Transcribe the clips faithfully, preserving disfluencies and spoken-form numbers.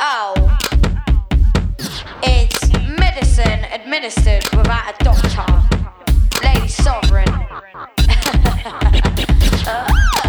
Oh, it's medicine administered without a doctor. Lady Sovereign. uh.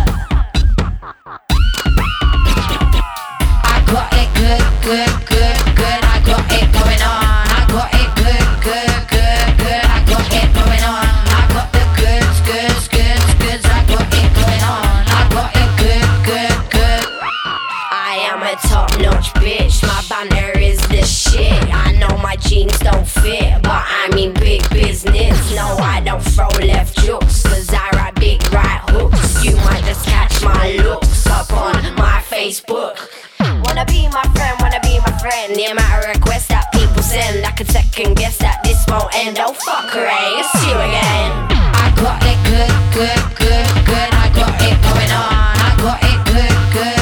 I got it good, good, good, good. I got it going on. I got it good, good, good, good. I got it going on. I got the goods, goods, goods, goods. I got it going on. I got it good, good, good. I am a top-notch bitch. My banner is the shit. I know my jeans don't fit, but I mean big business. No, I don't throw left jokes, cause I write big right hooks. You might just catch my looks up on my Facebook. Wanna be my friend, wanna be my friend. The amount of requests that people send, I could second guess that this won't end. Oh fuck her, eh? It's you again. I got it good, good, good, good. I got it going on. I got it good, good.